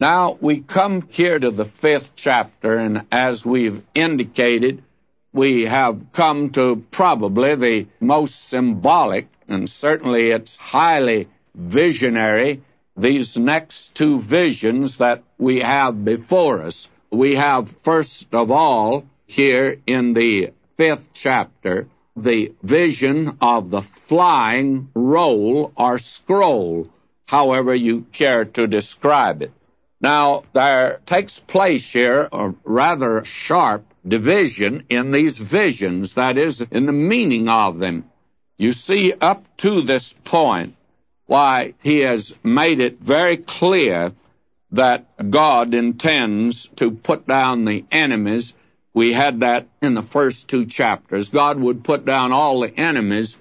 Now, we come here to the 5th chapter, and as we've indicated, we have come to probably the most symbolic, and certainly it's highly visionary, these next two visions that we have before us. We have, first of all, here in the 5th chapter, the vision of the flying roll or scroll, however you care to describe it. Now, there takes place here a rather sharp division in these visions, that is, in the meaning of them. You see, up to this point, why, he has made it very clear that God intends to put down the enemies. We had that in the first two chapters. God would put down all the enemies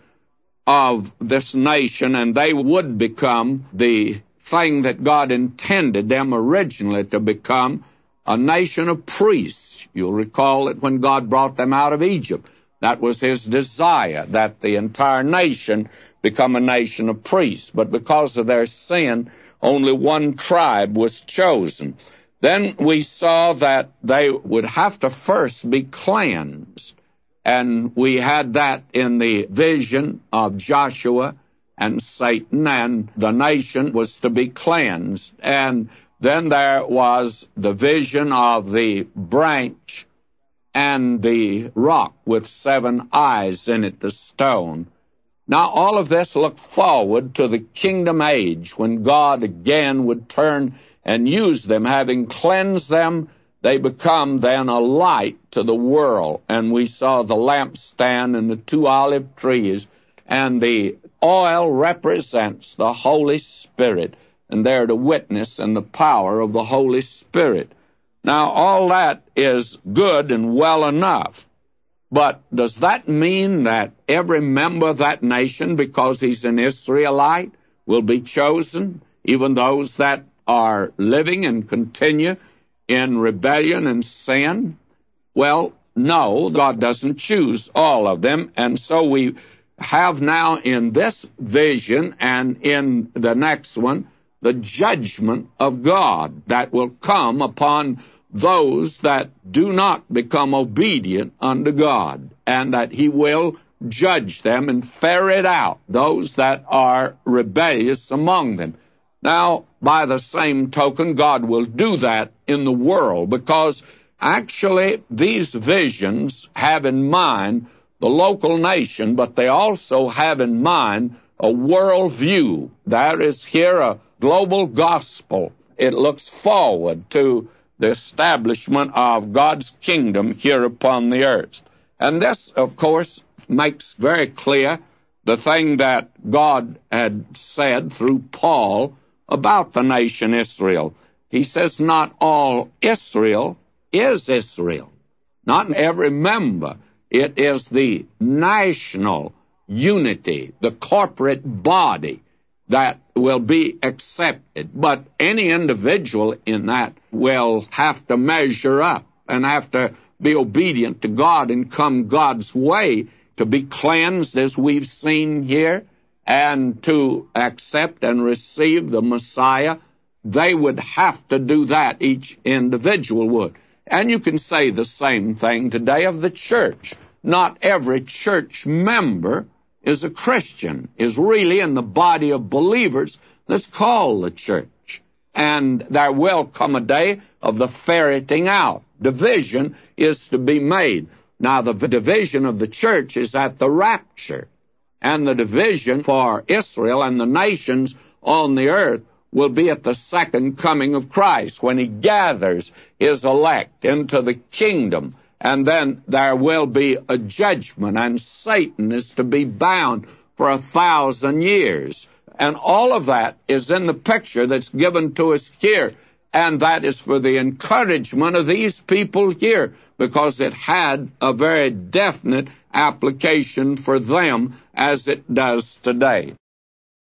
of this nation, and they would become the thing that God intended them originally to become, a nation of priests. You'll recall that when God brought them out of Egypt, that was his desire, that the entire nation become a nation of priests. But because of their sin, only one tribe was chosen. Then we saw that they would have to first be cleansed. And we had that in the vision of Joshua and Satan, and the nation was to be cleansed. And then there was the vision of the branch and the rock with 7 eyes in it, the stone. Now, all of this looked forward to the kingdom age, when God again would turn and use them. Having cleansed them, they become then a light to the world. And we saw the lampstand and the 2 olive trees, and the oil represents the Holy Spirit, and they're to witness in the power of the Holy Spirit. Now, all that is good and well enough, but does that mean that every member of that nation, because he's an Israelite, will be chosen, even those that are living and continue in rebellion and sin? Well, no, God doesn't choose all of them, and so we have now in this vision and in the next one the judgment of God that will come upon those that do not become obedient unto God, and that he will judge them and ferret out those that are rebellious among them. Now, by the same token, God will do that in the world, because actually these visions have in mind the local nation, but they also have in mind a world view. There is here a global gospel. It looks forward to the establishment of God's kingdom here upon the earth. And this, of course, makes very clear the thing that God had said through Paul about the nation Israel. He says, not all Israel is Israel. Not every member. It is the national unity, the corporate body that will be accepted. But any individual in that will have to measure up and have to be obedient to God and come God's way to be cleansed, as we've seen here, and to accept and receive the Messiah. They would have to do that, each individual would. And you can say the same thing today of the church. Not every church member is a Christian, is really in the body of believers that's called the church. And there will come a day of the ferreting out. Division is to be made. Now, the division of the church is at the rapture. And the division for Israel and the nations on the earth will be at the second coming of Christ, when he gathers his elect into the kingdom. And then there will be a judgment, and Satan is to be bound for 1,000 years. And all of that is in the picture that's given to us here. And that is for the encouragement of these people here, because it had a very definite application for them, as it does today.